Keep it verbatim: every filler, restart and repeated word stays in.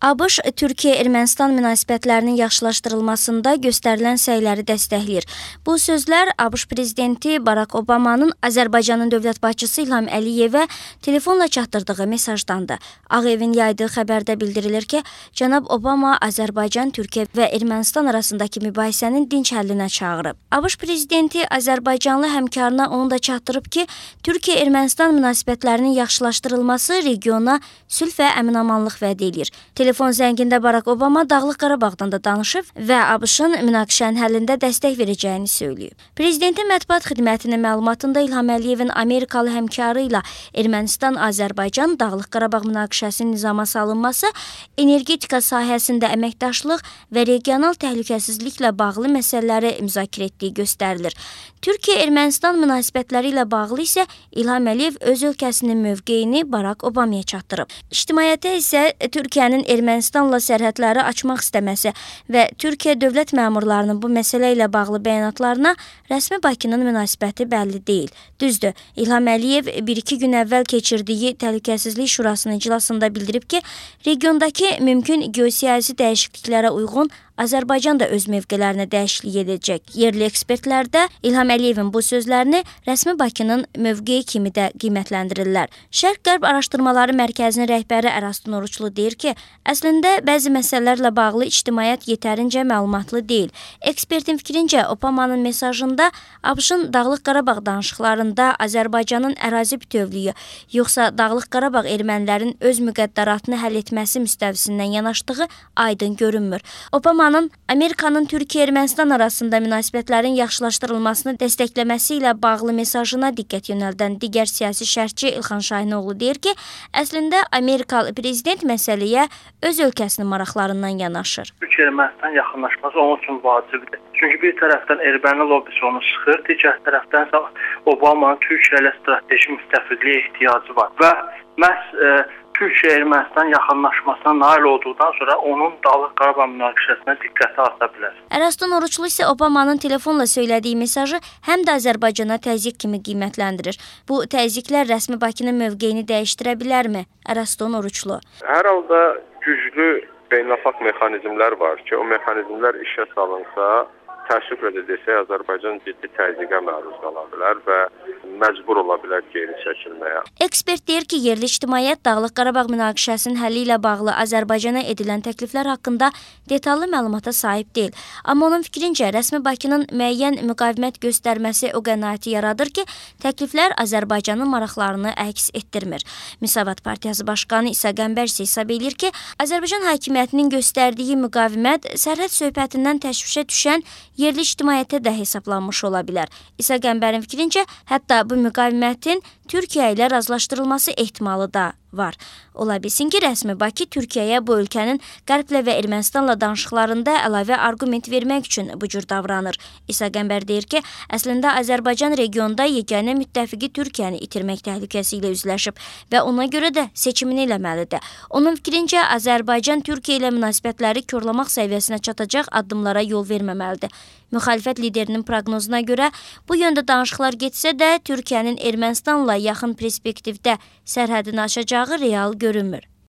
ABŞ Türkiyə-Ermənistan münasibətlərinin yaxşılaşdırılmasında göstərilən səyləri dəstəkləyir. Bu sözlər ABŞ prezidenti Barack Obamanın Azərbaycanın dövlət başçısı İlham Əliyevə telefonla çatdırdığı mesajdandır. Ağ Evin yaydığı xəbərdə bildirilir ki, cənab Obama Azərbaycan, Türkiyə və Ermənistan arasındakı mübahisənin dinc həllinə çağırıb. ABŞ prezidenti Azərbaycanlı həmkarına onu da çatdırıb ki, Türkiyə-Ermənistan münasibətlərinin yaxşılaşdırılması regiona sülh və əmin-amanlıq vəd edir. Telefon zəngində Barack Obama Dağlıq Qarabağdan da danışıb və ABŞ-ın münaqişənin həllində dəstək verəcəyini söyləyib. Prezidentin mətbuat xidmətinin məlumatında İlham Əliyevin Amerikalı həmkarı ilə Ermənistan-Azərbaycan Dağlıq Qarabağ münaqişəsinin nizama salınması, energetika sahəsində əməkdaşlıq və regional təhlükəsizliklə bağlı məsələləri müzakirə etdiyi göstərilir. Türkiyə-Ermənistan münasibətləri ilə bağlı isə İlham Əliyev öz ölkəsinin mövqeyini Barack Obamaya çatdırıb. İctimaiyyətə isə Türkiyənin Ermənistanla sərhədləri açmaq istəməsi və Türkiyə dövlət məmurlarının bu məsələ ilə bağlı bəyanatlarına rəsmi Bakının münasibəti bəlli deyil. Düzdür, İlham Əliyev bir-iki gün əvvəl keçirdiyi Təhlükəsizlik Şurasının iclasında bildirib ki, regiondakı mümkün geosiyasi dəyişikliklərə uyğun Azərbaycan da öz mövqelərinə dəyişiklik edəcək. Yerli ekspertlər də İlham Əliyevin bu sözlərini rəsmi Bakının mövqeyi kimi də qiymətləndirirlər. Şərq-Qərb Araşdırmaları Mərkəzinin rəhbəri Əraston Oruçlu deyir ki, əslində bəzi məsələlərlə bağlı ictimaiyyət yetərincə məlumatlı deyil. Ekspertin fikrincə, Obamanın mesajında ABŞ-ın Dağlıq Qarabağ danışıqlarında Azərbaycanın ərazi bütövlüyü, yoxsa Dağlıq Qarabağ ermənilərin öz müqəddəratını həll etməsi müstəvisindən yanaşdığı aydın görünmür. Obama Amerikanın Türkiyə-Ermənistan arasında münasibətlərin yaxşılaşdırılmasını dəstəkləməsi ilə bağlı mesajına diqqət yönəldən digər siyasi şərhçi İlxan Şahinoğlu deyir ki, əslində Amerikalı prezident məsələyə öz ölkəsinin maraqlarından yanaşır. Türkiyə-Ermənistan yaxınlaşması onun üçün vacibdir. Çünki bir tərəfdən erməni lobbisi onu sıxır, digər tərəfdən isə Obamanın Türkiyə ilə strateji müttəfiqliyə ehtiyacı var və məhz e, Türkiyə-Ermənistan yaxınlaşmasına nail olduqdan sonra onun Dağlıq Qarabağ münaqişəsinə diqqəti arta bilər. Əraston Oruçlu isə Obamanın telefonla söylədiyi mesajı həm də Azərbaycana təzyiq kimi qiymətləndirir. Bu təzyiqlər rəsmi Bakının mövqeyini dəyişdirə bilərmi? Əraston Oruçlu. Hər halda güclü beynəlxalq mexanizmlər var ki, o mexanizmlər işə salınsa, təəssüflə də desək, Azərbaycan ciddi təzyiqə məruz qala bilər və məcbur ola bilər geri çəkilməyə. Ekspert deyir ki, yerli ictimaiyyət Dağlıq Qarabağ münaqişəsinin həlli ilə bağlı Azərbaycana edilən təkliflər haqqında detallı məlumata sahib deyil. Amma onun fikrincə, rəsmi Bakının müəyyən müqavimət göstərməsi o qənaəti yaradır ki, təkliflər Azərbaycanın maraqlarını əks etdirmir. Müsavat Partiyası Başqanı İsa Qəmbər isə hesab edir ki, Azərbaycan hakimiyyətinin göstərdiyi müqavimət sərhəd söhbətindən təşvişə düşən yerli ictimaiyyətə də hesablanmış ola bilər. İsa Qəmbərin fikrincə, hətta bu müqavimətin Türkiyə ilə razılaşdırılması ehtimalı da var. Ola bilsin ki, rəsmi Bakı Türkiyəyə bu ölkənin Qərblə və Ermənistanla danışıqlarında əlavə arqument vermək üçün bu cür davranır. İsa Qəmbər deyir ki, əslində Azərbaycan regionda yeganə müttəfiqi Türkiyəni itirmək təhlükəsi ilə üzləşib və ona görə də seçimini eləməlidir. Onun fikrincə, Azərbaycan Türkiyə ilə münasibətləri korlamaq səviyyəsinə çatacaq addımlara yol verməməlidir. Müxalifət liderinin proqnozuna görə bu yöndə danışıqlar getsə də Türkiyənin Ermənistanla yaxın perspektivdə sərhədini aşacağı real görünmür.